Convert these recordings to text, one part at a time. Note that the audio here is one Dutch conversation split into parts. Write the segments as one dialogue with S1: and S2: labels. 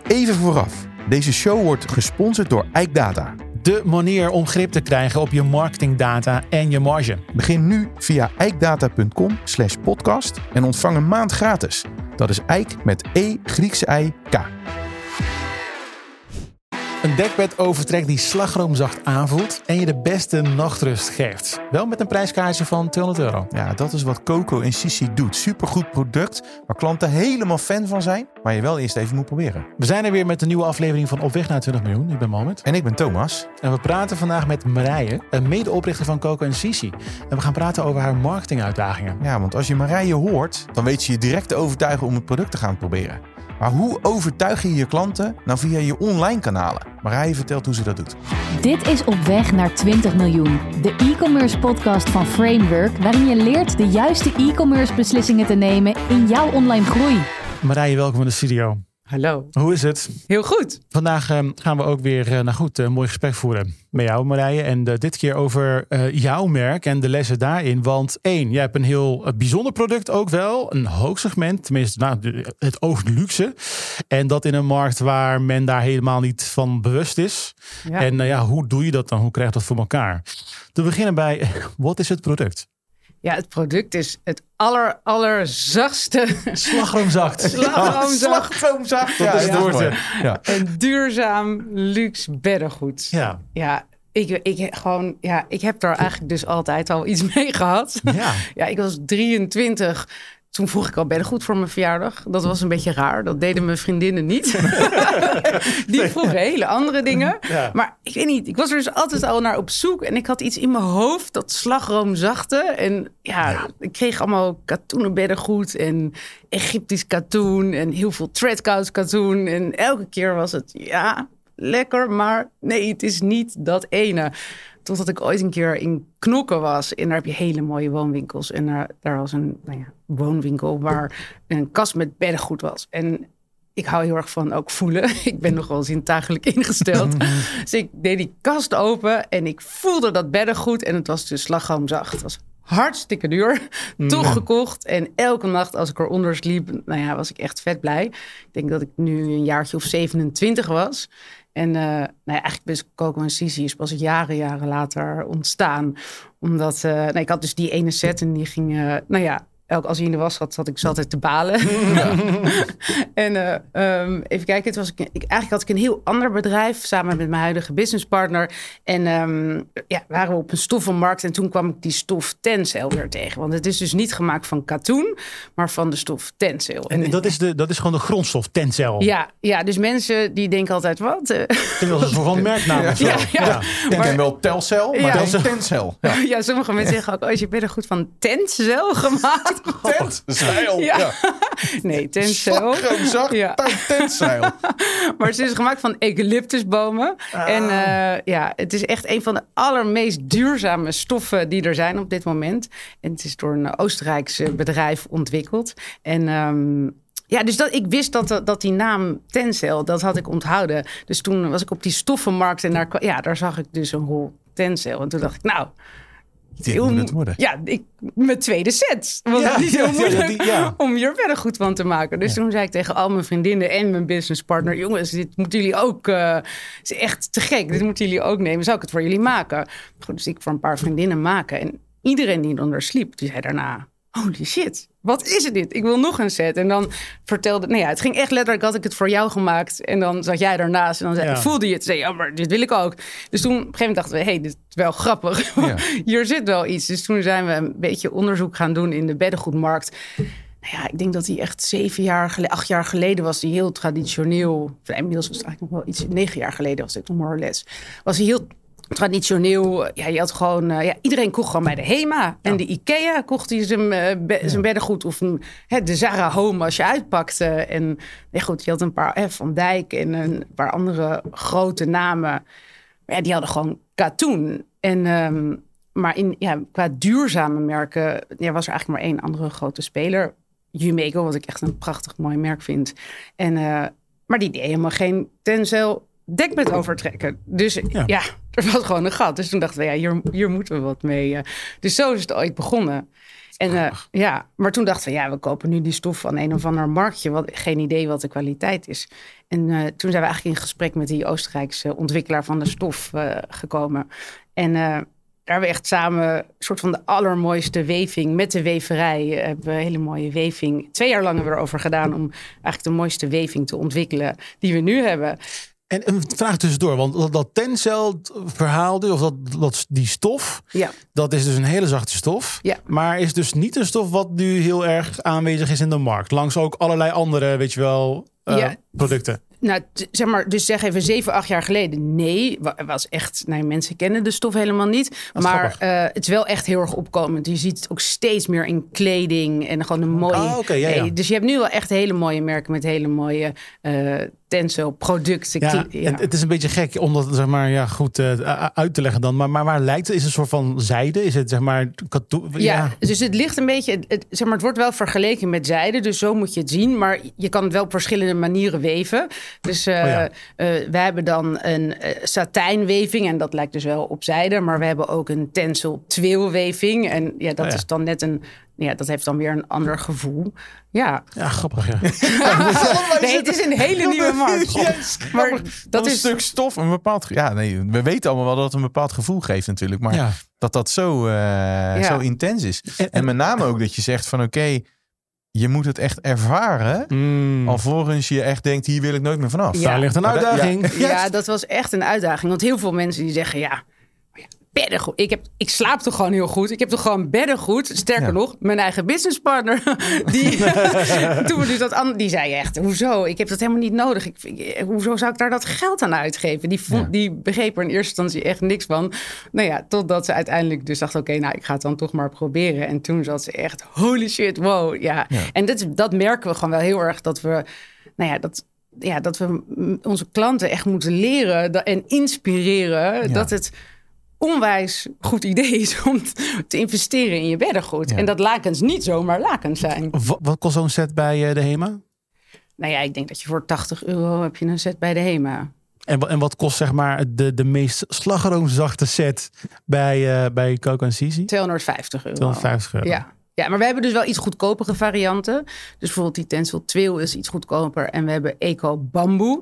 S1: Even vooraf. Deze show wordt gesponsord door EikData.
S2: De manier om grip te krijgen op je marketingdata en je marge.
S1: Begin nu via eikdata.com/podcast en ontvang een maand gratis. Dat is Eik met E Griekse I K.
S2: Een dekbed overtrek die slagroomzacht aanvoelt en je de beste nachtrust geeft. Wel met een prijskaartje van €200.
S1: Ja, dat is wat Coco en Sisi doet. Supergoed product waar klanten helemaal fan van zijn, maar je wel eerst even moet proberen.
S2: We zijn er weer met een nieuwe aflevering van Op weg naar 20 miljoen. Ik ben Mohamed.
S1: En ik ben Thomas.
S2: En we praten vandaag met Marije, een medeoprichter van Coco en Sisi. En we gaan praten over haar marketinguitdagingen.
S1: Ja, want als je Marije hoort, dan weet ze je direct te overtuigen om het product te gaan proberen. Maar hoe overtuig je je klanten nou via je online kanalen? Marije vertelt hoe ze dat doet.
S3: Dit is Op weg naar 20 miljoen. De e-commerce podcast van Framework, waarin je leert de juiste e-commerce beslissingen te nemen in jouw online groei.
S2: Marije, welkom in de studio.
S4: Hallo.
S2: Hoe is het?
S4: Heel goed.
S2: Vandaag gaan we ook weer een mooi gesprek voeren met jou, Marije. En dit keer over jouw merk en de lessen daarin. Want jij hebt een heel bijzonder product ook wel. Een hoog segment, tenminste het oogt luxe. En dat in een markt waar men daar helemaal niet van bewust is. Ja. En hoe doe je dat dan? Hoe krijg je dat voor elkaar? Te beginnen bij, wat is het product?
S4: Ja, het product is het allerzachtste.
S2: Slagroomzacht.
S4: Slagroomzacht.
S2: Dat is het woord.
S4: Ja. Een duurzaam luxe beddengoed. Ja. Ik heb daar eigenlijk dus altijd al iets mee gehad. Ja, ik was 23. Toen vroeg ik al beddengoed voor mijn verjaardag. Dat was een beetje raar. Dat deden mijn vriendinnen niet. Die vroegen hele andere dingen. Ja. Maar ik weet niet. Ik was er dus altijd al naar op zoek. En ik had iets in mijn hoofd dat slagroomzachte. En ik kreeg allemaal katoenen beddengoed. En Egyptisch katoen. En heel veel threadcouch katoen. En elke keer was het lekker. Maar nee, het is niet dat ene. Totdat ik ooit een keer in Knokken was. En daar heb je hele mooie woonwinkels. En daar was een woonwinkel waar een kast met beddengoed was. En ik hou heel erg van ook voelen. Ik ben nogal zintuigelijk ingesteld. Dus ik deed die kast open en ik voelde dat beddengoed. En het was dus slagroomzacht. Het was hartstikke duur. Toch gekocht. En elke nacht als ik eronder sliep, was ik echt vet blij. Ik denk dat ik nu een jaartje of 27 was. En eigenlijk dus Coco en Sisi is pas jaren later ontstaan. Omdat ik had dus die ene set en die ging... als hij in de was zat ik altijd te balen. Ja. En even kijken, eigenlijk had ik een heel ander bedrijf samen met mijn huidige businesspartner. En waren we op een stoffenmarkt en toen kwam ik die stof Tencel weer tegen. Want het is dus niet gemaakt van katoen, maar van de stof Tencel.
S2: En dat is gewoon de grondstof Tencel.
S4: Ja, dus mensen die denken altijd wat?
S2: Dat is gewoon een merknaam of zo.
S1: Ja. Ik ken wel Telcel, maar dan Tencel.
S4: Ja, sommige mensen zeggen ook, je bent er goed van Tencel gemaakt.
S1: Tentzeil.
S4: Ja. Nee, Tencel.
S1: Slagroomzacht, tentzeil.
S4: Maar het is gemaakt van eucalyptusbomen. En het is echt een van de allermeest duurzame stoffen die er zijn op dit moment. En het is door een Oostenrijkse bedrijf ontwikkeld. En dus ik wist dat die naam Tencel, dat had ik onthouden. Dus toen was ik op die stoffenmarkt en daar zag ik dus een rol Tencel. En toen dacht ik,
S1: dit moet het worden.
S4: Ja, mijn tweede set. Want het is heel moeilijk om hier verder goed van te maken. Dus toen zei ik tegen al mijn vriendinnen en mijn businesspartner... jongens, dit moeten jullie ook... het is echt te gek. Dit moeten jullie ook nemen. Zou ik het voor jullie maken? Goed, dus ik voor een paar vriendinnen maken. En iedereen die onder sliep, die zei daarna... holy shit, wat is het dit? Ik wil nog een set. En dan vertelde... het ging echt letterlijk, had ik het voor jou gemaakt. En dan zat jij daarnaast en dan voelde je het. Zei, maar dit wil ik ook. Dus toen op een gegeven moment dachten we... dit is wel grappig. Ja. Hier zit wel iets. Dus toen zijn we een beetje onderzoek gaan doen in de beddengoedmarkt. Ik denk dat die echt 8 jaar geleden was. Die heel traditioneel... Inmiddels was het eigenlijk nog wel iets... 9 jaar geleden was dit nog more or less. Was die heel... traditioneel, je had gewoon... iedereen kocht gewoon bij de HEMA. En de IKEA kocht hij zijn beddengoed. Of de Zara Home als je uitpakte. En je had een paar... Van Dijk en een paar andere grote namen. Maar die hadden gewoon katoen. En, maar qua duurzame merken... was er eigenlijk maar één andere grote speler. Yumeco, wat ik echt een prachtig mooi merk vind. En, maar die deed helemaal geen Tencel dekbed overtrekken. Dus er was gewoon een gat. Dus toen dachten we, hier moeten we wat mee. Dus zo is het ooit begonnen. En maar toen dachten we, we kopen nu die stof van een of ander marktje. Geen idee wat de kwaliteit is. En toen zijn we eigenlijk in gesprek met die Oostenrijkse ontwikkelaar van de stof gekomen. En daar hebben we echt samen een soort van de allermooiste weving met de weverij. Hebben we een hele mooie weving. 2 jaar lang hebben we erover gedaan om eigenlijk de mooiste weving te ontwikkelen die we nu hebben.
S2: En een vraag tussendoor, want dat Tencel verhaal, of die stof, dat is dus een hele zachte stof. Ja. Maar is dus niet een stof wat nu heel erg aanwezig is in de markt. Langs ook allerlei andere, weet je wel, producten.
S4: Nou, zeg even 7, 8 jaar geleden. Nee, was echt. Mensen kennen de stof helemaal niet. Maar het is wel echt heel erg opkomend. Je ziet het ook steeds meer in kleding en gewoon een mooie. Dus je hebt nu wel echt hele mooie merken met hele mooie Tencel producten.
S2: Het is een beetje gek om dat goed uit te leggen dan. Maar waar lijkt het? Is het een soort van zijde? Is het katoen?
S4: Dus het ligt een beetje. Het wordt wel vergeleken met zijde, dus zo moet je het zien. Maar je kan het wel op verschillende manieren weven. Dus wij hebben dan een satijnweving en dat lijkt dus wel op zijde. Maar we hebben ook een Tencel twill-weving. En dat is dan net een. Dat heeft dan weer een ander gevoel. Ja,
S2: grappig. Ja.
S4: Nee, het is een hele nieuwe markt.
S1: Yes. Maar dat is een stuk stof, een bepaald. We weten allemaal wel dat het een bepaald gevoel geeft natuurlijk, maar dat zo intens is. En met name ook dat je zegt van oké, je moet het echt ervaren, alvorens je echt denkt, hier wil ik nooit meer vanaf.
S2: Daar ligt een uitdaging.
S4: Ja, dat was echt een uitdaging. Want heel veel mensen die zeggen, beddengoed. Ik slaap toch gewoon heel goed. Ik heb toch gewoon beddengoed. Sterker nog, mijn eigen businesspartner. Toen we dus die zei echt, hoezo? Ik heb dat helemaal niet nodig. Hoezo zou ik daar dat geld aan uitgeven? Die begreep er in eerste instantie echt niks van. Totdat ze uiteindelijk dus dacht, oké, ik ga het dan toch maar proberen. En toen zat ze echt, holy shit, wow. Ja. En dat merken we gewoon wel heel erg dat we, dat we onze klanten echt moeten leren en inspireren dat het onwijs goed idee is om te investeren in je beddengoed. Ja. En dat lakens niet zomaar lakens zijn.
S2: Wat kost zo'n set bij de HEMA?
S4: Ik denk dat je voor €80 heb je een set bij de HEMA.
S2: En wat kost de meest slagroomzachte set bij Coco & Cici?
S4: €250.
S2: €250.
S4: Ja, maar we hebben dus wel iets goedkopere varianten. Dus bijvoorbeeld die Tencel Twill is iets goedkoper. En we hebben Eco Bamboe.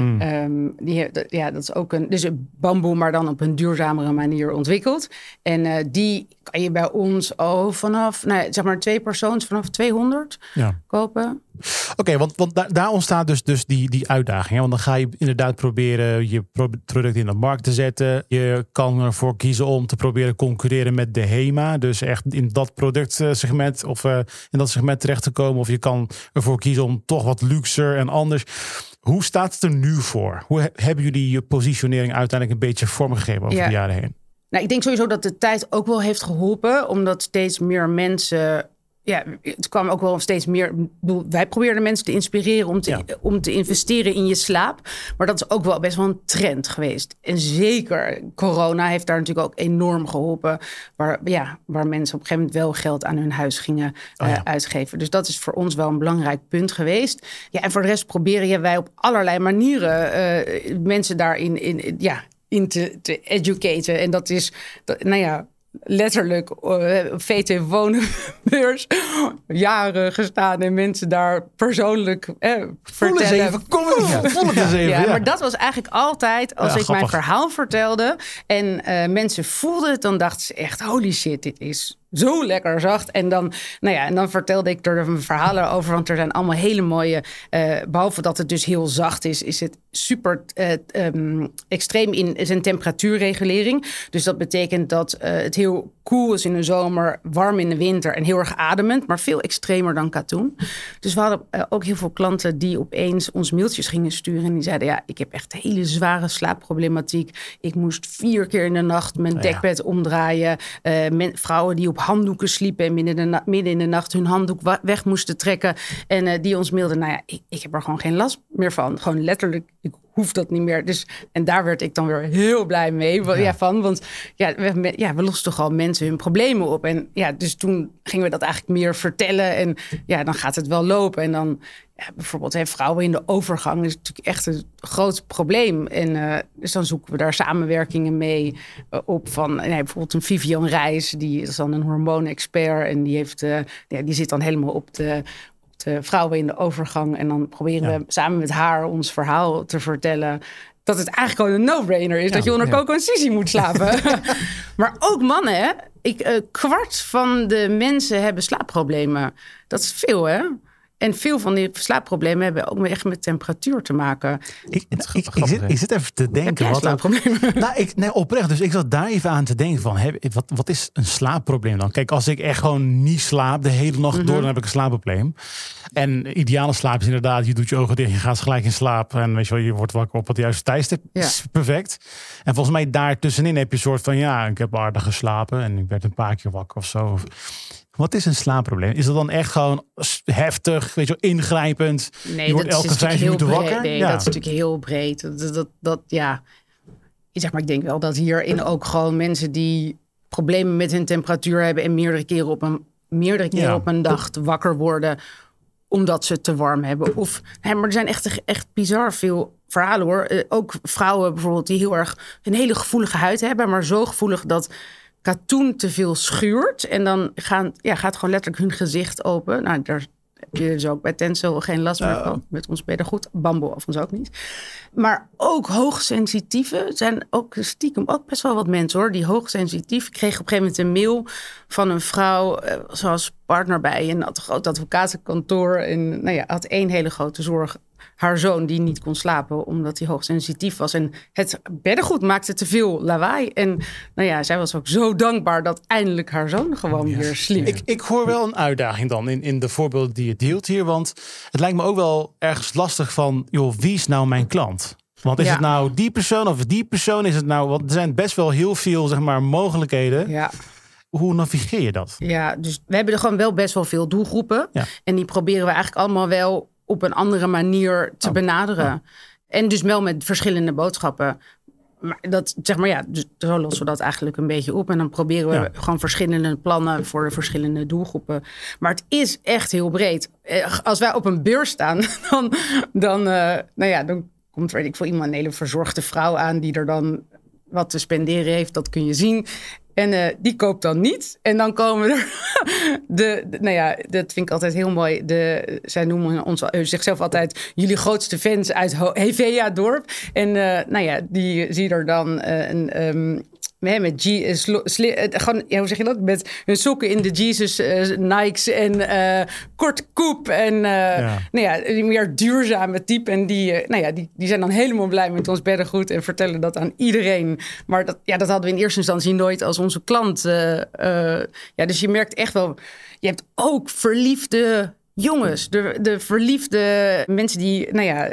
S4: Dat is ook een bamboe, maar dan op een duurzamere manier ontwikkeld. En die kan je bij ons vanaf, 2 persoons vanaf 200 kopen.
S2: Oké, want daar ontstaat dus die uitdaging. Hè? Want dan ga je inderdaad proberen je product in de markt te zetten. Je kan ervoor kiezen om te proberen concurreren met de HEMA. Dus echt in dat productsegment of in dat segment terecht te komen. Of je kan ervoor kiezen om toch wat luxer en anders. Hoe staat het er nu voor? Hoe hebben jullie je positionering uiteindelijk een beetje vormgegeven over de jaren heen?
S4: Ik denk sowieso dat de tijd ook wel heeft geholpen. Omdat steeds meer mensen. Het kwam ook wel steeds meer. Wij probeerden mensen te inspireren om te investeren in je slaap. Maar dat is ook wel best wel een trend geweest. En zeker corona heeft daar natuurlijk ook enorm geholpen. Waar mensen op een gegeven moment wel geld aan hun huis gingen uitgeven. Dus dat is voor ons wel een belangrijk punt geweest. En voor de rest proberen wij op allerlei manieren mensen daarin in te educaten. En dat is, letterlijk VT Wonenbeurs jaren gestaan en mensen daar persoonlijk vertellen.
S2: Voel het eens even.
S4: Maar dat was eigenlijk altijd als ik mijn verhaal vertelde en mensen voelden het, dan dachten ze echt, holy shit, dit is zo lekker zacht. En dan, en dan vertelde ik er mijn verhalen over, want er zijn allemaal hele mooie, behalve dat het dus heel zacht is het super extreem in zijn temperatuurregulering. Dus dat betekent dat het heel koel is in de zomer, warm in de winter en heel erg ademend, maar veel extremer dan katoen. Dus we hadden ook heel veel klanten die opeens ons mailtjes gingen sturen en die zeiden, ik heb echt hele zware slaapproblematiek. Ik moest 4 keer in de nacht mijn dekbed omdraaien. Vrouwen die op handdoeken sliepen en midden in de nacht hun handdoek weg moesten trekken. En die ons mailden, ik heb er gewoon geen last meer van. Gewoon letterlijk, ik hoef dat niet meer. Dus, en daar werd ik dan weer heel blij mee van. Want we losten toch al mensen hun problemen op. En dus toen gingen we dat eigenlijk meer vertellen. En dan gaat het wel lopen. En dan bijvoorbeeld vrouwen in de overgang is natuurlijk echt een groot probleem. En dus dan zoeken we daar samenwerkingen mee op. Van bijvoorbeeld een Vivian Reis, die is dan een hormoonexpert. En die zit dan helemaal op de vrouwen in de overgang. En dan proberen we samen met haar ons verhaal te vertellen. Dat het eigenlijk gewoon een no-brainer is. Dat je onder Coco en Sisi moet slapen. Maar ook mannen, kwart van de mensen hebben slaapproblemen. Dat is veel, hè? En veel van die slaapproblemen hebben ook echt met temperatuur te maken.
S2: Ik zit even te denken.
S4: Heb
S2: slaapproblemen? Oprecht. Dus ik zat daar even aan te denken van, wat is een slaapprobleem dan? Kijk, als ik echt gewoon niet slaap de hele nacht door, dan heb ik een slaapprobleem. En ideale slaap is inderdaad, je doet je ogen dicht, je gaat gelijk in slaap. En weet je wel, je wordt wakker op het juiste tijdstip. Is perfect. En volgens mij daartussenin heb je een soort van, ik heb aardig geslapen en ik werd een paar keer wakker of zo. Wat is een slaapprobleem? Is dat dan echt gewoon heftig, weet je wel, ingrijpend?
S4: Nee,
S2: je wordt elke 5 minuten wakker?
S4: Nee, dat is natuurlijk heel breed. Ik denk wel dat hierin ook gewoon mensen die problemen met hun temperatuur hebben en meerdere keren op een dag wakker worden omdat ze het te warm hebben. Maar er zijn echt bizar veel verhalen, hoor. Ook vrouwen bijvoorbeeld die heel erg een hele gevoelige huid hebben, maar zo gevoelig dat katoen te veel schuurt. En dan gaat gewoon letterlijk hun gezicht open. Nou, daar heb je dus ook bij Tencel geen last meer van. Met ons ben je goed. Bambo of ons ook niet. Maar ook hoogsensitieve zijn ook stiekem ook best wel wat mensen, hoor. Die hoogsensitief. Ik kreeg op een gegeven moment een mail van een vrouw zoals partner bij een groot advocatenkantoor. En had één hele grote zorg. Haar zoon die niet kon slapen omdat hij hoogsensitief was. En het beddengoed maakte te veel lawaai. En zij was ook zo dankbaar dat eindelijk haar zoon gewoon weer sliep.
S2: Ik hoor wel een uitdaging dan in de voorbeelden die je deelt hier. Want het lijkt me ook wel ergens lastig van, wie is nou mijn klant? Want is het nou die persoon of die persoon? Is het nou, want er zijn best wel heel veel, mogelijkheden. Ja. Hoe navigeer je dat?
S4: Ja, dus we hebben er gewoon wel best wel veel doelgroepen. Ja. En die proberen we eigenlijk allemaal wel op een andere manier te benaderen. Oh. En dus wel met verschillende boodschappen. Maar dat, dus zo lossen we dat eigenlijk een beetje op. En dan proberen we gewoon verschillende plannen voor de verschillende doelgroepen. Maar het is echt heel breed. Als wij op een beurs staan, dan komt er iemand, een hele verzorgde vrouw aan die er dan wat te spenderen heeft. Dat kun je zien. En die koopt dan niet. En dan komen er dat vind ik altijd heel mooi. Zij noemen zichzelf altijd jullie grootste fans uit Hevea-dorp. En die zie er dan met hoe zeg je dat? Met hun sokken in de Jesus Nikes en korte koep en meer duurzame type. En die zijn dan helemaal blij met ons beddengoed en vertellen dat aan iedereen. Maar dat hadden we in eerste instantie nooit als onze klant. Dus je merkt echt wel, je hebt ook verliefde jongens, de verliefde mensen die,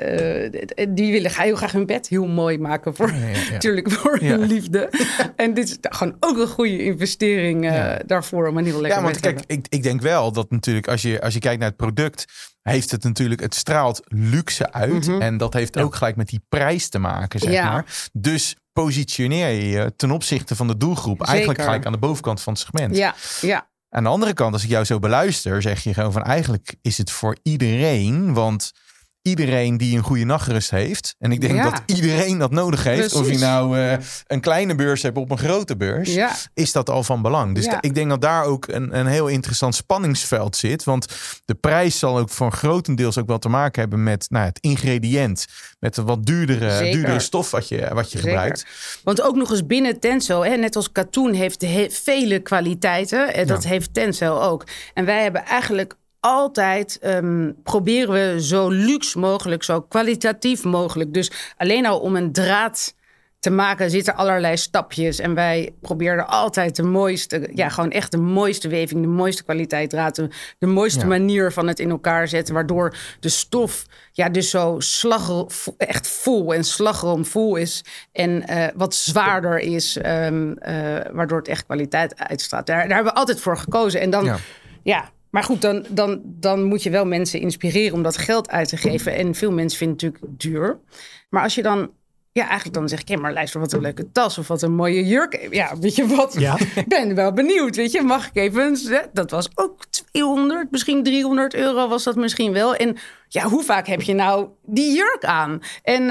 S4: die willen heel graag hun bed heel mooi maken voor, natuurlijk voor hun liefde. En dit is gewoon ook een goede investering daarvoor om een heel lekker bed te hebben.
S1: Ik denk wel dat natuurlijk als je kijkt naar het product, heeft het natuurlijk, het straalt luxe uit. Mm-hmm. En dat heeft ook gelijk met die prijs te maken, zeg maar. Dus positioneer je ten opzichte van de doelgroep eigenlijk gelijk aan de bovenkant van het segment. Ja. Aan de andere kant, als ik jou zo beluister, zeg je gewoon van eigenlijk is het voor iedereen. Want iedereen die een goede nachtrust heeft. En ik denk dat iedereen dat nodig heeft. Precies. Of je nou een kleine beurs hebt op een grote beurs. Ja. Is dat al van belang. Dus ik denk dat daar ook een heel interessant spanningsveld zit. Want de prijs zal ook voor grotendeels ook wel te maken hebben met het ingrediënt. Met een wat duurdere stof wat je gebruikt.
S4: Want ook nog eens binnen Tencel, net als katoen heeft vele kwaliteiten. En dat heeft Tencel ook. En wij hebben eigenlijk altijd proberen we zo luxe mogelijk, zo kwalitatief mogelijk. Dus alleen al om een draad te maken zitten allerlei stapjes. En wij proberen altijd de mooiste, gewoon echt de mooiste weving, de mooiste kwaliteit draad, de mooiste manier van het in elkaar zetten. Waardoor de stof dus zo echt vol en slagroomvol is. En wat zwaarder is, waardoor het echt kwaliteit uitstraalt. Daar hebben we altijd voor gekozen. En dan, maar goed, dan moet je wel mensen inspireren om dat geld uit te geven. En veel mensen vinden het natuurlijk duur. Maar als je dan Ja, eigenlijk dan zeg ik, maar luister, wat een leuke tas of wat een mooie jurk. Ja, weet je wat? Ja. Ik ben wel benieuwd, weet je. Mag ik even... Dat was ook 200, misschien 300 euro was dat misschien wel. En ja, hoe vaak heb je nou die jurk aan? En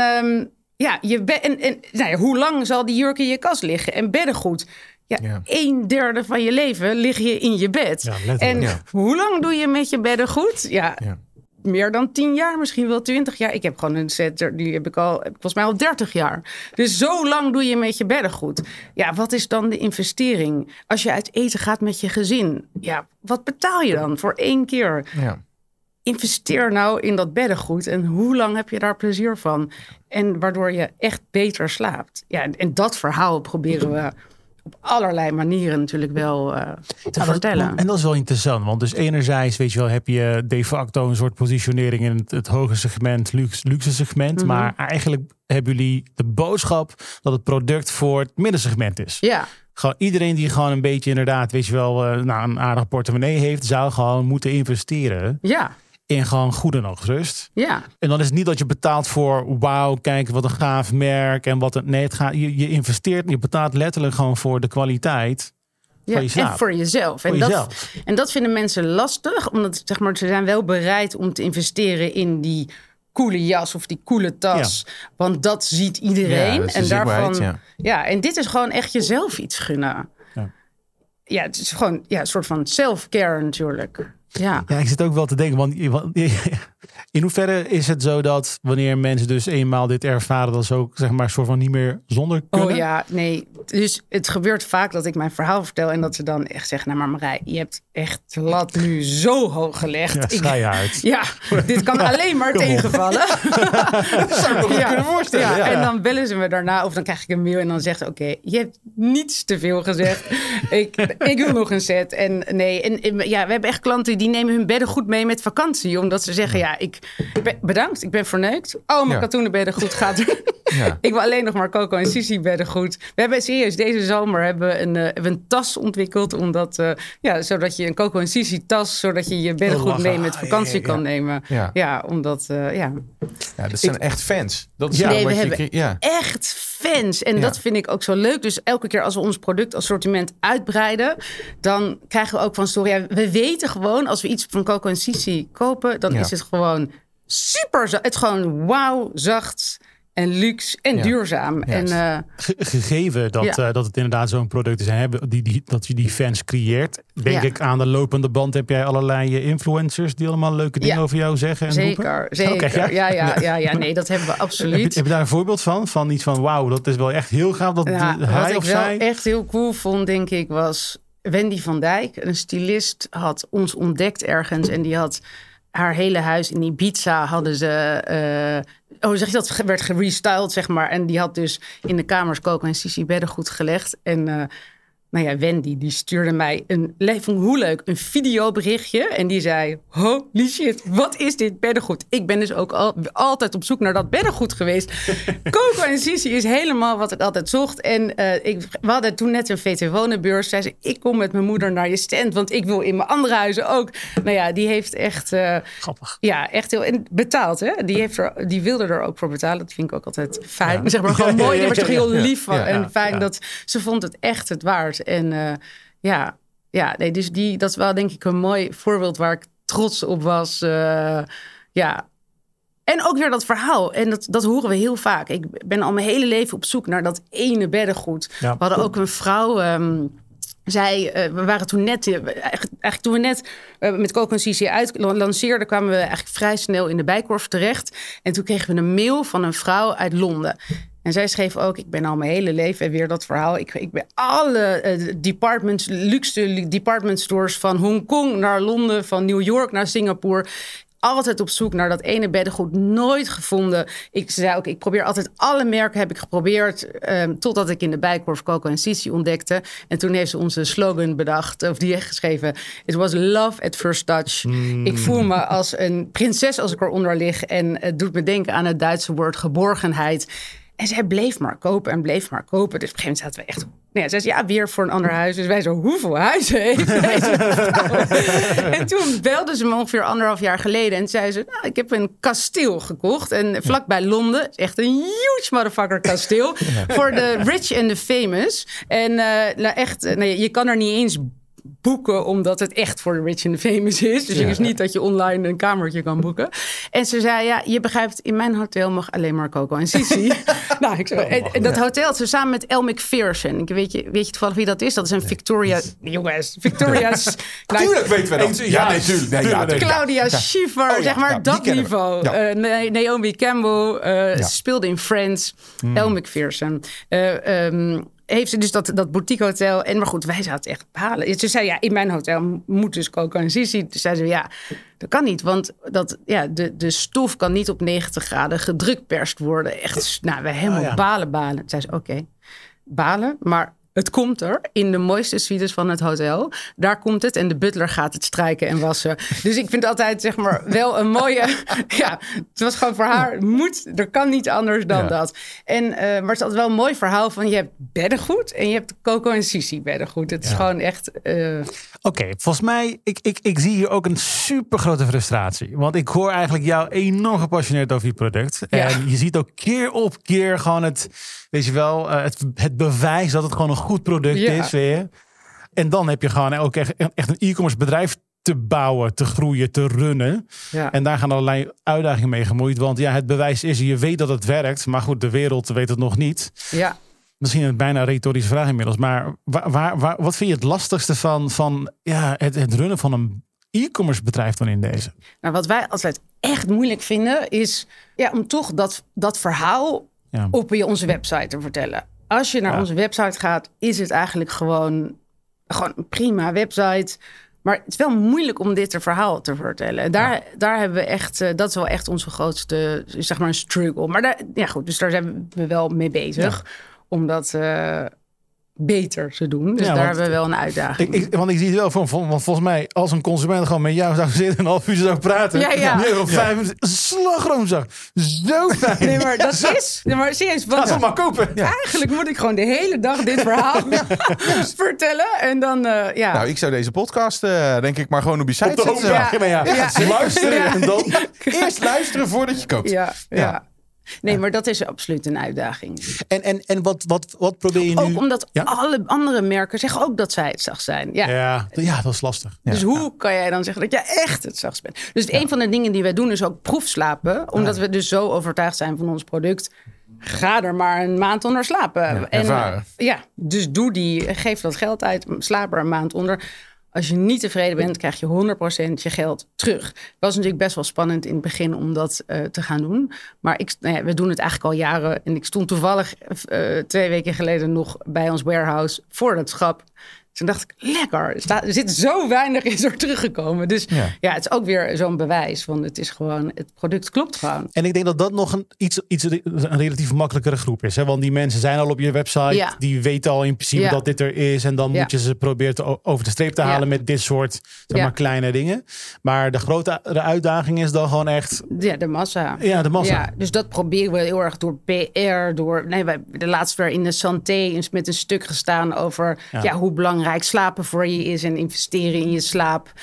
S4: hoe lang zal die jurk in je kast liggen? En beddengoed. Ja, 1/3 van je leven lig je in je bed. Ja, en hoe lang doe je met je beddengoed? Ja. Meer dan 10 jaar, misschien wel 20 jaar. Ik heb gewoon een set, die heb ik volgens mij al 30 jaar. Dus zo lang doe je met je beddengoed. Ja, wat is dan de investering? Als je uit eten gaat met je gezin, ja, wat betaal je dan voor 1 keer? Ja. Investeer nou in dat beddengoed en hoe lang heb je daar plezier van? En waardoor je echt beter slaapt. Ja, en dat verhaal proberen we op allerlei manieren natuurlijk wel te vertellen.
S2: En dat is wel interessant, want dus enerzijds, weet je wel, heb je de facto een soort positionering in het hoge segment, luxe segment. Mm-hmm. Maar eigenlijk hebben jullie de boodschap dat het product voor het middensegment is. Ja. Gewoon iedereen die gewoon een beetje inderdaad, weet je wel, een aardig portemonnee heeft, zou gewoon moeten investeren. Ja. In gewoon goede nachtrust. Ja. En dan is het niet dat je betaalt voor wauw, kijk wat een gaaf merk en wat het. Nee, je investeert, je betaalt letterlijk gewoon voor de kwaliteit van je slaap.
S4: En voor jezelf. En dat vinden mensen lastig, omdat zeg maar, ze zijn wel bereid om te investeren in die coole jas of die coole tas. Ja. Want dat ziet iedereen.
S1: Ja, en daarvan.
S4: En dit is gewoon echt jezelf iets gunnen. Ja, het is gewoon een soort van self-care natuurlijk. Ja,
S2: ik zit ook wel te denken, want in hoeverre is het zo dat wanneer mensen dus eenmaal dit ervaren, dat ze ook zeg maar soort van niet meer zonder kunnen?
S4: Oh ja, nee. Dus het gebeurt vaak dat ik mijn verhaal vertel en dat ze dan echt zeggen, nou maar Marij, je hebt echt de lat nu zo hoog gelegd.
S2: Ja, schei uit.
S4: Ja, dit kan alleen maar tegenvallen.
S1: Dat zou ik me kunnen voorstellen.
S4: Ja. En dan bellen ze me daarna of dan krijg ik een mail en dan zegt ze, oké, je hebt niets te veel gezegd. ik wil nog een set. En we hebben echt klanten die nemen hun beddengoed mee met vakantie. Omdat ze zeggen, bedankt, ik ben verneukt. Oh, mijn katoenen beddengoed gaat er. Ja. Ik wil alleen nog maar Coco en Sissi beddengoed. We hebben serieus deze zomer hebben een tas ontwikkeld. Omdat, zodat je een Coco en Sissi tas, zodat je je beddengoed mee met vakantie kan nemen. Ja, omdat,
S1: dat zijn echt fans. Dat is
S4: we hebben echt fans. En dat vind ik ook zo leuk. Dus elke keer als we ons productassortiment uitbreiden, dan krijgen we ook van Story. We weten gewoon, als we iets van Coco en Sissi kopen, dan is het gewoon super. Het is gewoon wauw, zacht en luxe en duurzaam. En,
S2: gegeven dat het inderdaad zo'n product is en dat je die fans creëert. Denk ik aan de lopende band heb jij allerlei influencers die allemaal leuke dingen over jou zeggen. En
S4: zeker. Okay, ja. Nee, dat hebben we absoluut.
S2: Heb je daar een voorbeeld van? Van iets van wauw, dat is wel echt heel gaaf. Dat hij of zij...
S4: Wat ik wel echt heel cool vond, denk ik, was Wendy van Dijk. Een stylist had ons ontdekt ergens en die had haar hele huis in Ibiza hadden ze werd gerestyled, zeg maar. En die had dus in de kamers Coco en Sissi beddengoed gelegd. En Wendy, die stuurde mij een videoberichtje. En die zei, holy shit, wat is dit beddengoed? Ik ben dus ook altijd op zoek naar dat beddengoed geweest. Coco en Sissi is helemaal wat ik altijd zocht. En we hadden toen net een VT Wonenbeurs. Zij zei, ik kom met mijn moeder naar je stand, want ik wil in mijn andere huizen ook. Nou ja, die heeft echt...
S2: grappig.
S4: Ja, echt heel... En betaald, hè? Die wilde er ook voor betalen. Dat vind ik ook altijd fijn. Zeg maar gewoon mooi. Die was toch heel lief van. En fijn dat ze vond het echt het waard. En dus dat is wel denk ik een mooi voorbeeld waar ik trots op was. En ook weer dat verhaal. En dat horen we heel vaak. Ik ben al mijn hele leven op zoek naar dat ene beddengoed. Ja. We hadden ook een vrouw... we waren toen net... toen we net met Coco en Sissi lanceerden, kwamen we eigenlijk vrij snel in de Bijenkorf terecht. En toen kregen we een mail van een vrouw uit Londen. En zij schreef ook, ik ben al mijn hele leven, en weer dat verhaal. Ik ben alle luxe department stores van Hongkong naar Londen, van New York naar Singapore. Altijd op zoek naar dat ene beddengoed, nooit gevonden. Ik zei ook, ik probeer altijd alle merken, heb ik geprobeerd, totdat ik in de Bijenkorf Coco en Sissi ontdekte. En toen heeft ze onze slogan bedacht, of die heeft geschreven, it was love at first touch. Ik voel me als een prinses als ik eronder lig. En het doet me denken aan het Duitse woord geborgenheid. En zij bleef maar kopen en bleef maar kopen. Dus op een gegeven moment zaten we echt... Nee, zij zei, weer voor een ander huis. Dus wij zo, hoeveel huizen heeft deze vrouw? En toen belde ze me ongeveer 1,5 jaar geleden. En zei ze, ik heb een kasteel gekocht. En vlakbij Londen, echt een huge motherfucker kasteel. Voor de rich and the famous. En je kan er niet eens boeken, omdat het echt voor de rich and the famous is. Dus het is niet dat je online een kamertje kan boeken. En ze zei, je begrijpt, in mijn hotel mag alleen maar Coco en Sissi. Nou, en dat hotel, ze samen met Elle Macpherson. Weet je toevallig wie dat is? Dat is een Victoria's...
S1: Tuurlijk weten we dat. Tuurlijk.
S4: Claudia Schiffer, zeg maar, dat niveau. Naomi Campbell speelde in Friends. Elle Macpherson. Heeft ze dus dat boutique hotel. En maar goed, wij zaten echt balen. Ze zei, in mijn hotel moet dus Coco en Sissi. Dus zei ze, dat kan niet. Want de stof kan niet op 90 graden gedrukperst worden. Echt, we helemaal balen. Toen zei ze, oké, balen, maar... Het komt er in de mooiste suites van het hotel. Daar komt het en de butler gaat het strijken en wassen. Dus ik vind altijd, zeg maar, wel een mooie... het was gewoon voor haar, er kan niet anders dan dat. En, maar het is altijd wel een mooi verhaal van... je hebt beddengoed en je hebt Coco en Sissi beddengoed. Het is gewoon echt...
S2: Oké, volgens mij, ik zie hier ook een super grote frustratie. Want ik hoor eigenlijk jou enorm gepassioneerd over je product. Ja. En je ziet ook keer op keer gewoon het... Weet je wel, het bewijs dat het gewoon een goed product is. Weer. En dan heb je gewoon ook echt een e-commerce bedrijf te bouwen, te groeien, te runnen. Ja. En daar gaan allerlei uitdagingen mee gemoeid. Want het bewijs is, je weet dat het werkt. Maar goed, de wereld weet het nog niet. Ja. Misschien een bijna retorische vraag inmiddels. Maar wat vind je het lastigste van het runnen van een e-commerce bedrijf dan in deze?
S4: Nou, wat wij altijd echt moeilijk vinden is om toch dat verhaal... op onze website te vertellen. Als je naar onze website gaat, is het eigenlijk gewoon een prima website. Maar het is wel moeilijk om dit verhaal te vertellen. Daar hebben we echt, dat is wel echt onze grootste, zeg maar, een struggle. Maar dus daar zijn we wel mee bezig. Ja. Om dat beter te doen. Dus daar hebben we wel een uitdaging.
S2: Want ik zie het wel want volgens mij, als een consument gewoon met jou zou zitten en 1,5 uur zou praten. Nu op 5 minuten slagroom zag. Zo fijn.
S4: Nee, maar dat is... Nee, maar serieus,
S2: ga ze maar kopen.
S4: Eigenlijk moet ik gewoon de hele dag dit verhaal vertellen. En dan,
S1: Nou, ik zou deze podcast, denk ik, maar gewoon op je site zetten.
S2: Luisteren en dan...
S1: Eerst luisteren voordat je koopt.
S4: Ja. Nee, maar dat is absoluut een uitdaging.
S2: En wat probeer je nu?
S4: Ook omdat alle andere merken zeggen ook dat zij het zacht zijn.
S2: Ja, dat is lastig.
S4: Dus hoe kan jij dan zeggen dat jij echt het zachtst bent? Dus een van de dingen die wij doen is ook proefslapen. Omdat we dus zo overtuigd zijn van ons product. Ga er maar een maand onder slapen.
S1: Ervaren.
S4: Dus geef dat geld uit. Slaap er een maand onder. Als je niet tevreden bent, krijg je 100% je geld terug. Het was natuurlijk best wel spannend in het begin om dat te gaan doen. Maar we doen het eigenlijk al jaren. En ik stond toevallig 2 weken geleden nog bij ons warehouse voor het schap. Toen dacht ik, lekker, er zit zo weinig is er teruggekomen. Dus het is ook weer zo'n bewijs. Want het is gewoon, het product klopt gewoon.
S2: En ik denk dat nog een relatief makkelijkere groep is. Hè? Want die mensen zijn al op je website. Ja. Die weten al in principe dat dit er is. En dan moet je ze proberen over de streep te halen met dit soort maar kleine dingen. Maar de grote uitdaging is dan gewoon echt...
S4: Ja, de massa.
S2: Ja, de massa. Ja,
S4: dus dat proberen we heel erg door PR. De laatste weer in de Santé met een stuk gestaan over hoe belangrijk slapen voor je is en investeren in je slaap.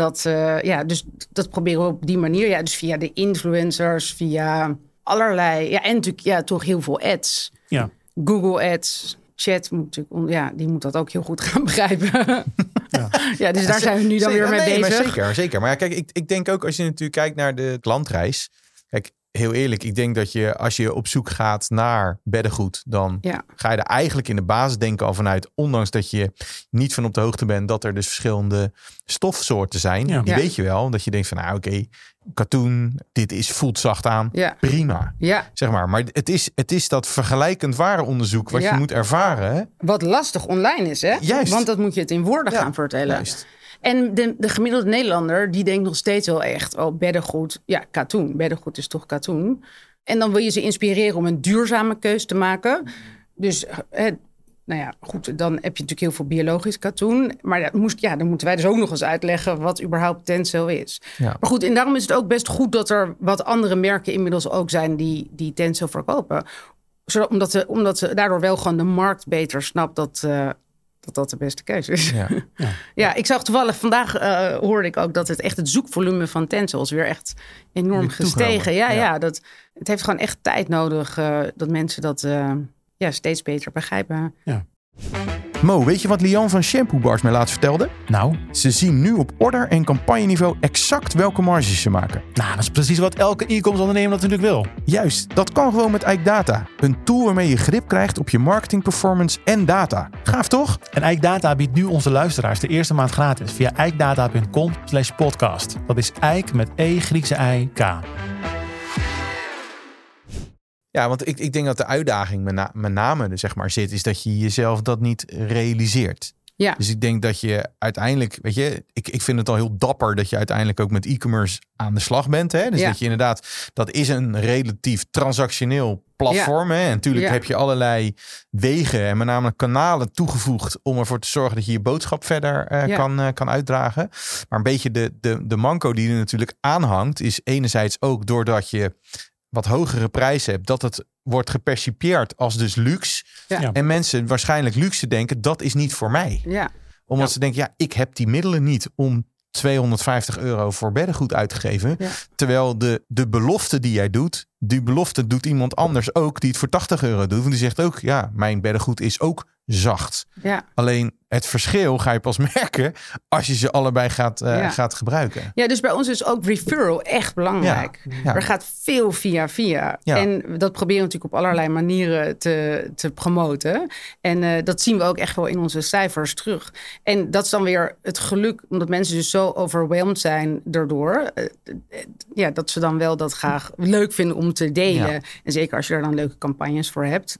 S4: Dus dat proberen we op die manier. Ja, dus via de influencers, via allerlei... Ja, en natuurlijk toch heel veel ads. Ja. Google ads, chat moet natuurlijk... die moet dat ook heel goed gaan begrijpen. Dus daar zijn we nu dan weer mee bezig.
S1: Maar zeker. Maar kijk, ik denk ook als je natuurlijk kijkt naar de klantreis... Kijk, heel eerlijk, ik denk dat als je op zoek gaat naar beddengoed, dan ga je er eigenlijk in de basis denken al vanuit, ondanks dat je niet van op de hoogte bent, dat er dus verschillende stofsoorten zijn. Ja. Die weet je wel, dat je denkt van, oké, katoen, voelt zacht aan, prima. Ja. Zeg maar. Maar het is dat vergelijkend warenonderzoek wat je moet ervaren. Hè?
S4: Wat lastig online is, hè?
S1: Juist.
S4: Want dat moet je het in woorden gaan vertellen.
S1: Juist.
S4: En de gemiddelde Nederlander, die denkt nog steeds wel echt... beddengoed, katoen. Beddengoed is toch katoen. En dan wil je ze inspireren om een duurzame keus te maken. Dus, goed, dan heb je natuurlijk heel veel biologisch katoen. Maar dan moeten wij dus ook nog eens uitleggen wat überhaupt Tencel is. Ja. Maar goed, en daarom is het ook best goed dat er wat andere merken inmiddels ook zijn die Tencel verkopen. Omdat ze daardoor wel gewoon de markt beter snapt dat de beste keuze is. Ja, ik zag toevallig vandaag hoorde ik ook dat het zoekvolume van Tencel is weer echt enorm gestegen. Ja, het heeft gewoon echt tijd nodig dat mensen dat steeds beter begrijpen. Ja.
S1: Mo, weet je wat Lian van Shampoo Bars mij laatst vertelde?
S2: Nou?
S1: Ze zien nu op order- en campagneniveau exact welke marges ze maken.
S2: Nou, dat is precies wat elke e-commerce ondernemer natuurlijk wil.
S1: Juist, dat kan gewoon met Eik Data. Een tool waarmee je grip krijgt op je marketing performance en data. Gaaf toch?
S2: En Eik Data biedt nu onze luisteraars de eerste maand gratis via eikdata.com/podcast. Dat is Eik met E, Griekse I, K.
S1: Ja, want ik denk dat de uitdaging met name zit, is dat je jezelf dat niet realiseert.
S4: Ja.
S1: Dus ik denk dat je uiteindelijk, weet je, ik vind het al heel dapper dat je uiteindelijk ook met e-commerce aan de slag bent. Hè? Dus dat je inderdaad, dat is een relatief transactioneel platform. Hè? En natuurlijk heb je allerlei wegen en met name kanalen toegevoegd om ervoor te zorgen dat je je boodschap verder kan uitdragen. Maar een beetje de manco die er natuurlijk aanhangt is enerzijds ook doordat je wat hogere prijzen hebt, dat het wordt gepercipieerd als dus luxe. Ja. En mensen waarschijnlijk luxe denken, dat is niet voor mij.
S4: Ja.
S1: Omdat ze denken, ik heb die middelen niet om €250 voor beddengoed uit te geven. Ja. Terwijl de belofte die jij doet, die belofte doet iemand anders ook die het voor €80 doet. Want die zegt ook, mijn beddengoed is ook zacht. Ja. Alleen het verschil ga je pas merken als je ze allebei gaat gebruiken.
S4: Ja, dus bij ons is ook referral echt belangrijk. Ja. Er gaat veel via. Ja. En dat proberen we natuurlijk op allerlei manieren te promoten. En dat zien we ook echt wel in onze cijfers terug. En dat is dan weer het geluk, omdat mensen dus zo overwhelmed zijn daardoor. Dat ze dan wel dat graag leuk vinden om te delen. Ja. En zeker als je er dan leuke campagnes voor hebt.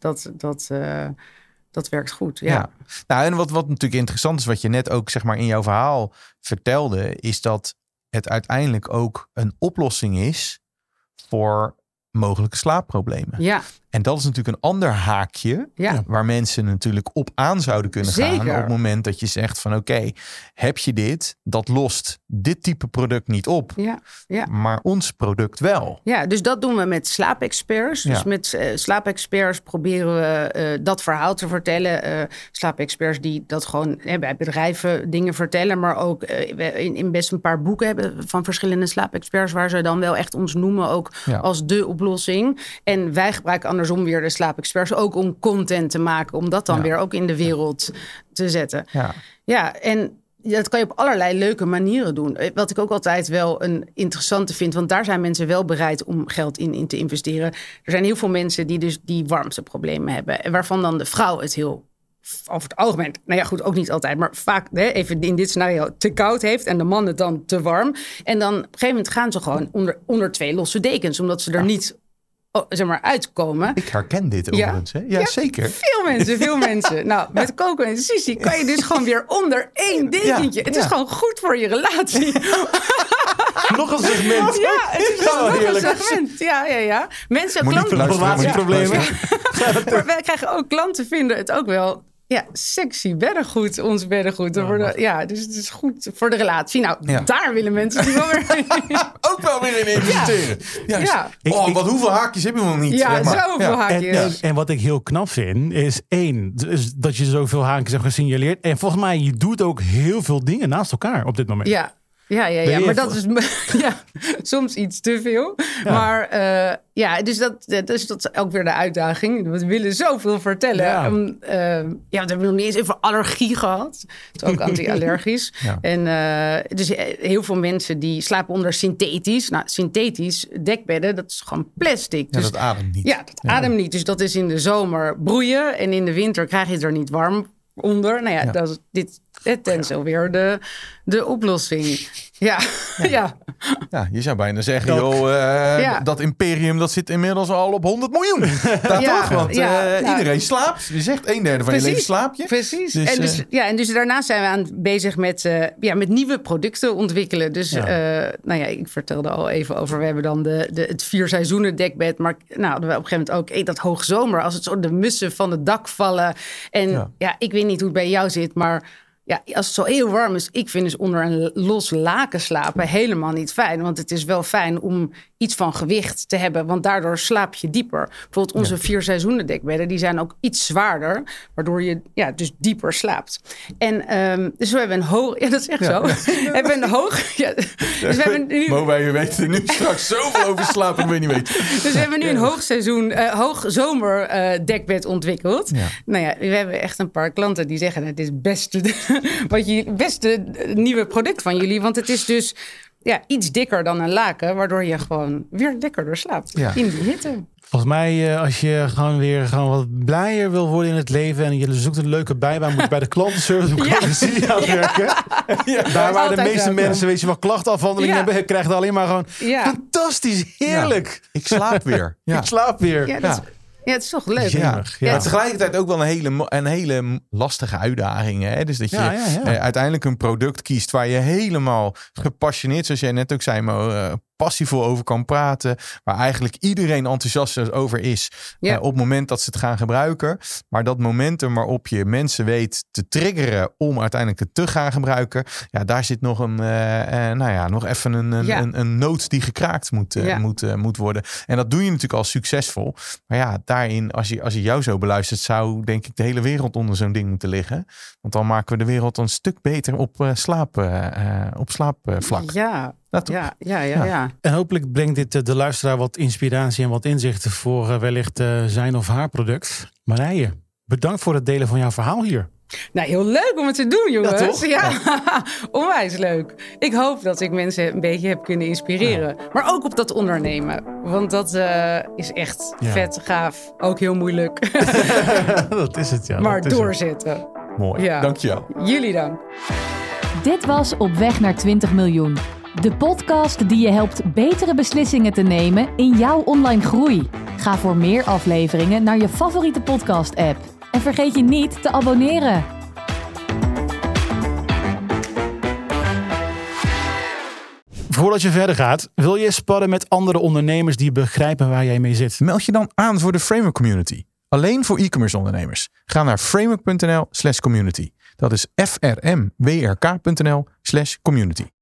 S4: Dat werkt goed, ja.
S1: Nou, en wat natuurlijk interessant is, wat je net ook in jouw verhaal vertelde, is dat het uiteindelijk ook een oplossing is voor mogelijke slaapproblemen. Ja. En dat is natuurlijk een ander haakje waar mensen natuurlijk op aan zouden kunnen gaan op het moment dat je zegt van oké, heb je dit, dat lost dit type product niet op, maar ons product wel.
S4: Ja, dus dat doen we met slaapexperts. Dus met slaapexperts proberen we dat verhaal te vertellen. Slaapexperts die dat gewoon bij bedrijven dingen vertellen, maar ook in best een paar boeken hebben van verschillende slaapexperts waar ze dan wel echt ons noemen ook als de oplossing. En wij gebruiken andersom weer de slaapexperts ook om content te maken, om dat dan weer ook in de wereld te zetten. Ja, en dat kan je op allerlei leuke manieren doen. Wat ik ook altijd wel een interessante vind, want daar zijn mensen wel bereid om geld in te investeren. Er zijn heel veel mensen die dus die warmteproblemen hebben en waarvan dan de vrouw het heel over het algemeen, ook niet altijd, maar vaak even in dit scenario te koud heeft en de man het dan te warm. En dan op een gegeven moment gaan ze gewoon onder 2 losse dekens, omdat ze er niet uitkomen.
S1: Ik herken dit overigens. Hè? Ja, zeker.
S4: Veel mensen. Nou, met Coco en Sissi kan je dus gewoon weer onder 1 dekentje. Het is gewoon goed voor je relatie.
S1: Nog een segment.
S4: Ja, het is nog een segment. Ja. Mensen,
S1: relatieproblemen.
S4: Wij krijgen ook klanten vinden het ook wel sexy beddengoed, ons beddengoed. Dus het is goed voor de relatie. Nou, daar willen mensen die wel weer
S1: ook wel weer in investeren. Ja. Hoeveel haakjes heb je nog niet?
S4: Ja, zoveel haakjes.
S2: En wat ik heel knap vind, is 1, dus dat je zoveel haakjes hebt gesignaleerd. En volgens mij, je doet ook heel veel dingen naast elkaar op dit moment.
S4: Ja. Maar dat is soms iets te veel. Ja. Maar dus dat is ook weer de uitdaging. We willen zoveel vertellen. Ja. We hebben nog niet eens even allergie gehad. Het is ook anti-allergisch. En dus heel veel mensen die slapen onder synthetisch. Nou, synthetisch dekbedden, dat is gewoon plastic.
S1: Ja, dus, dat ademt niet.
S4: Ja, dat ademt niet. Dus dat is in de zomer broeien. En in de winter krijg je het er niet warm onder. Nou dat is dit Tencel weer de oplossing. Ja.
S1: Je zou bijna zeggen, dat imperium dat zit inmiddels al op 100 miljoen. Toch? Want iedereen slaapt. Je zegt 1/3 van je leven slaap je.
S4: Precies. Dus, en dus daarnaast zijn we bezig met nieuwe producten ontwikkelen. Dus ik vertelde al even over, we hebben dan het 4 seizoenen dekbed. Maar hadden we op een gegeven moment ook dat hoogzomer. Als het zo de mussen van het dak vallen. En ik weet niet hoe het bij jou zit, maar als het zo heel warm is, ik vind dus onder een los laken slapen helemaal niet fijn. Want het is wel fijn om iets van gewicht te hebben, want daardoor slaap je dieper. Bijvoorbeeld onze 4 seizoenen dekbedden, die zijn ook iets zwaarder, waardoor je dus dieper slaapt. En dus we hebben een hoog... Ja, dat is echt zo. We hebben een hoog... Ja, dus we hebben nu...
S1: We weten nu straks zoveel over slapen, dat we niet weten.
S4: Dus we hebben nu een hoogzomer dekbed ontwikkeld. Ja. Nou ja, we hebben echt een paar klanten die zeggen, het is beste nieuwe product van jullie, want het is dus iets dikker dan een laken, waardoor je gewoon weer lekkerder slaapt in die hitte.
S2: Volgens mij, als je gewoon wat blijer wil worden in het leven en je zoekt een leuke bijbaan, moet je bij de klantenservice op Colosia werken. Ja. Daar waar de meeste mensen, weet je wel, klachtenafhandelingen hebben, krijgen het alleen maar gewoon fantastisch, heerlijk.
S1: Ja. Ik slaap weer.
S2: Ik slaap weer.
S4: Ja, het is toch leuk.
S1: Ja. Maar tegelijkertijd ook wel een hele lastige uitdaging. Hè? Dus dat je uiteindelijk een product kiest waar je helemaal gepassioneerd, zoals jij net ook zei, maar passievol over kan praten. Waar eigenlijk iedereen enthousiast over is. Op het moment dat ze het gaan gebruiken. Maar dat momentum waarop je mensen weet te triggeren om uiteindelijk het te gaan gebruiken. Ja, daar zit nog nog even een noot die gekraakt moet worden. En dat doe je natuurlijk al succesvol. Maar ja, daarin, als je jou zo beluistert, zou denk ik de hele wereld onder zo'n ding moeten liggen. Want dan maken we de wereld een stuk beter op slaapvlak.
S4: Ja. Ja.
S2: En hopelijk brengt dit de luisteraar wat inspiratie en wat inzichten voor wellicht zijn of haar product. Marije, bedankt voor het delen van jouw verhaal hier.
S4: Nou, heel leuk om het te doen, jongens.
S2: Ja, toch?
S4: Ja, onwijs leuk. Ik hoop dat ik mensen een beetje heb kunnen inspireren. Ja. Maar ook op dat ondernemen. Want dat is echt vet, gaaf. Ook heel moeilijk.
S2: Dat is het, ja.
S4: Maar doorzetten.
S1: Mooi, dankjewel.
S4: Jullie dank.
S3: Dit was Op weg naar 20 miljoen. De podcast die je helpt betere beslissingen te nemen in jouw online groei. Ga voor meer afleveringen naar je favoriete podcast-app. En vergeet je niet te abonneren.
S2: Voordat je verder gaat, wil je sparren met andere ondernemers die begrijpen waar jij mee zit?
S1: Meld je dan aan voor de Framework Community. Alleen voor e-commerce ondernemers. Ga naar framework.nl/community. Dat is frmwrk.nl/community.